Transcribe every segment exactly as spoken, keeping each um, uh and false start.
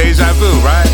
Deja vu, right?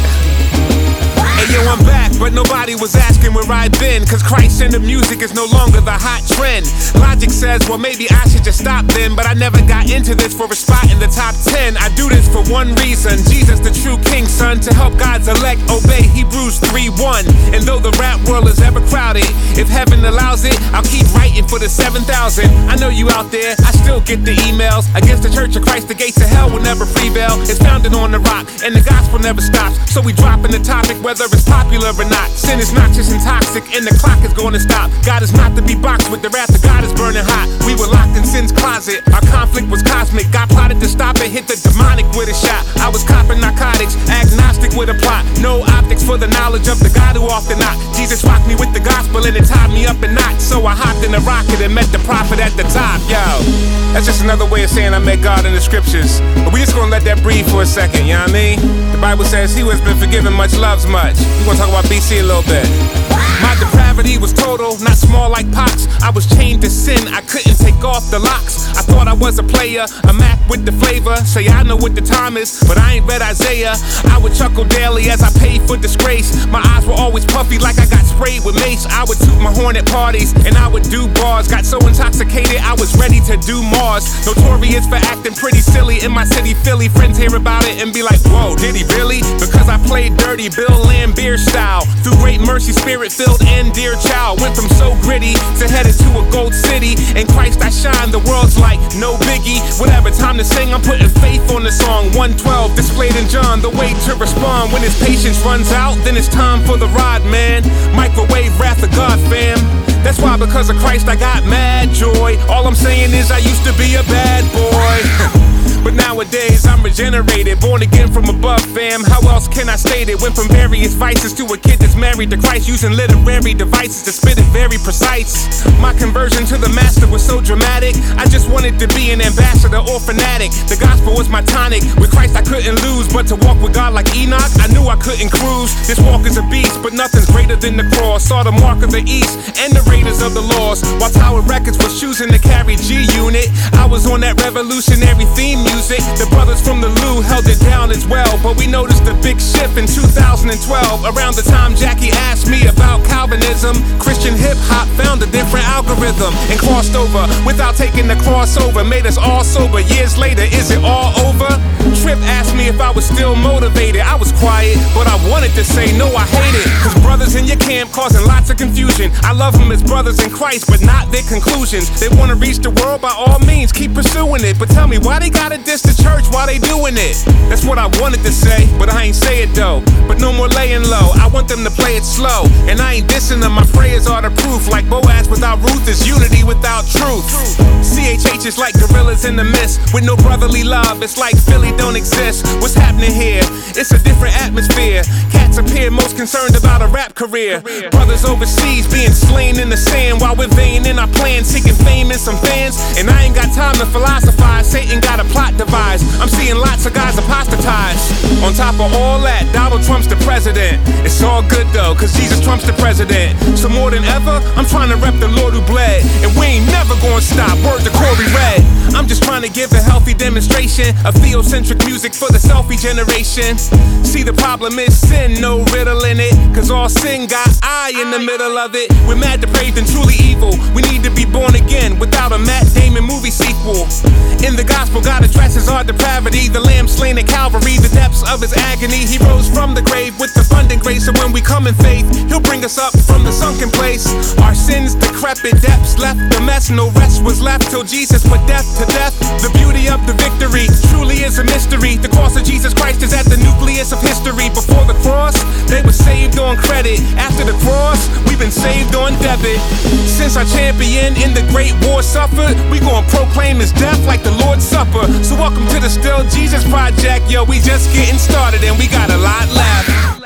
Hey yo, I'm back, but nobody was asking where I've been, cause Christ and the music is no longer the hot trend. Logic says, well maybe I should just stop then, but I never got into this for a spot in the top ten. I do this for one reason, Jesus the true king, son, to help God's elect obey Hebrews three one. And though the rap world is ever crowded, if heaven allows it, I'll keep writing for the seven thousand. I know you out there, I still get the emails. Against the Church of Christ, the gates of hell will never prevail. It's founded on the rock, and the gospel never stops. So we dropping the topic, whether it's popular or not. Sin is not just intoxic, and the clock is going to stop. God is not to be boxed with, the wrath of God is burning hot. We were locked in sin's closet, our conflict was cosmic. God plotted to stop it, hit the demonic with a shot. I was copping narcotics, agnostic with a plot. No optics for the knowledge of the God who often not. Jesus rocked me with the gospel and it tied me up in knots. So I hopped in a rocket and met the prophet at the top. Yo, that's just another way of saying I met God in the scriptures. But we just gonna let that breathe for a second, you know what I mean? The Bible says he who has been forgiven much loves much. We're gonna talk about B C a little bit. My depravity was total, not small like Pox. I was chained to sin, I couldn't take off the locks. I thought I was a player, a Mac with the flavor. Say I know what the time is, but I ain't read Isaiah. I would chuckle daily as I paid for disgrace. My eyes were always puffy like I got sprayed with mace. I would toot my horn at parties, and I would do bars. Got so intoxicated, I was ready to do Mars. Notorious for acting pretty silly in my city, Philly. Friends hear about it and be like, whoa, did he really? Because I played dirty, Bill Lambier style. Through great mercy, spirit-filled and dear child. Went from so gritty to headed to a gold city. In Christ I shine, the world's like, no biggie. Whatever, time to sing, I'm putting faith on the song. one twelve, displayed in John, the way to respond. When his patience runs out, then it's time for the ride, man. Microwave wrath of God, fam. That's why because of Christ I got mad joy. All I'm saying is I used to be a bad boy. But nowadays I'm regenerated, born again from above, fam. How else can I state it? Went from various vices to a kid that's married to Christ, using literary devices to spit it very precise. My conversion to the master was so dramatic, I just wanted to be an ambassador or fanatic. The gospel was my tonic, with Christ I couldn't lose. But to walk with God like Enoch, I knew I couldn't cruise. This walk is a beast, but nothing's greater than the cross. Saw the mark of the east and the raiders of the lost. While Tower Records was choosing to carry G-Unit, I was on that revolutionary theme music. The brothers from the Lou held it down as well, but we noticed a big shift in two thousand twelve. Around the time Jackie asked me about Calvinism, Christian hip-hop found a different algorithm and crossed over without taking the crossover. Made us all sober. Years later, is it all over? Trip asked me if I was still motivated. I was quiet, but I wanted to say no, I hate it. Cause brothers in your camp causing lots of confusion. I love them as brothers in Christ, but not their conclusions. They wanna reach the world, by all means, keep pursuing it. But tell me, why they gotta diss the church while they doing it? That's what I wanted to say, but I ain't say it though. But no more laying low, I want them to play it slow. And I ain't dissing them, my prayers are the proof. Like Boaz without Ruth is unity without truth. C H H is like gorillas in the mist, with no brotherly love, it's like Philly don't exist. What's happening here? It's a different atmosphere. Cats appear most concerned about a rap career. Brothers overseas being slain in the sand, while we're vain in our plans, seeking fame and some fans. And I ain't got time to philosophize, Satan got a plot devised. I'm seeing lots of guys apostatize. On top of all that, Donald Trump's the president. It's all good though, cause Jesus Trump's the president. So more than ever, I'm trying to rep the Lord who bled, and we ain't never gonna stop, word to Corey Red. I'm just trying to give a healthy demonstration of theocentric music for the selfie generation. See, the problem is sin, no riddle in it, cause all sin got I in the middle of it. We're mad, depraved, and truly evil. We need to be born again without a Matt Damon movie sequel. In the gospel, God addresses our depravity. The lamb slain at Calvary, the depths of his agony. He rose from the grave with abundant grace, so when we come in faith, he'll bring us up from the sunken place. Our sins decrepit, depths left the mess. No rest was left till Jesus put death to death. The beauty of the victory truly is a mystery. The cross of Jesus Christ is at the nucleus of history. Before the cross, they were saved on credit. After the cross, we've been saved on debit. Since our champion in the great war suffered, we gon' proclaim his death like the Lord's Supper. So welcome to the Still Jesus Project. Yo, we just getting started and we got a lot left.